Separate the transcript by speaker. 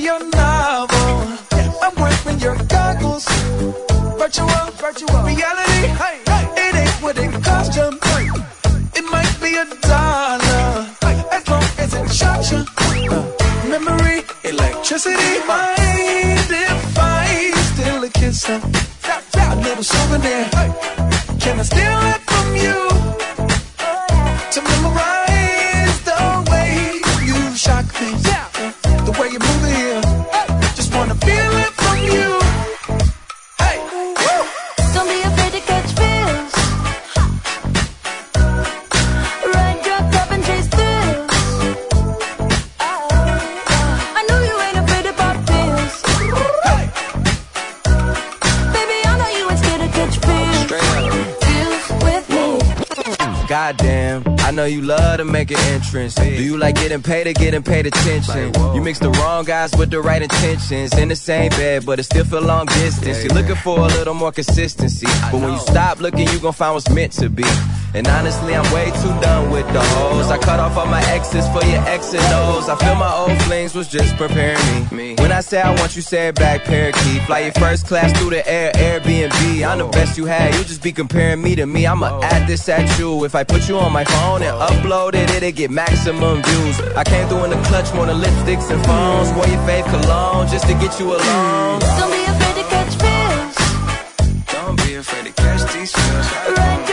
Speaker 1: your novel. I'm wearing your goggles. Virtual reality. It ain't what it cost you. It might be $1 as long as it shocks you. Memory, electricity, mind if I steal a kiss, a little souvenir. Can I steal it from you to memorize the way you shock me, the way you move it here? Just wanna feel it from you. Hey, woo.
Speaker 2: Don't be afraid to catch feels. Ride your cup and chase thrills. I know you ain't afraid of pop pills.
Speaker 1: Hey.
Speaker 2: Baby, I know you ain't scared to catch feels. Feels with me.
Speaker 3: Goddamn, I know you love to make an entrance. Do you like getting paid or getting paid attention? You mix the wrong guys with the right intentions. In the same bed, but it still feel long distance. You're looking for a little more consistency, but when you stop looking, you gon' find what's meant to be. And honestly, I'm way too done with the hoes. I cut off all my exes for your X and O's. I feel my old flings was just preparing me. When I say I want you, say it back, parakeet. Fly your first class through the air, Airbnb. I'm the best you had, you just be comparing me to me. I'ma add this at you. If I put you on my phone and upload it, it'll get maximum views. I came through in the clutch, more than lipsticks and phones. Wore your fave cologne just to get you alone.
Speaker 2: Don't be afraid to catch feels.
Speaker 3: Don't be afraid to catch these feels.
Speaker 2: Ride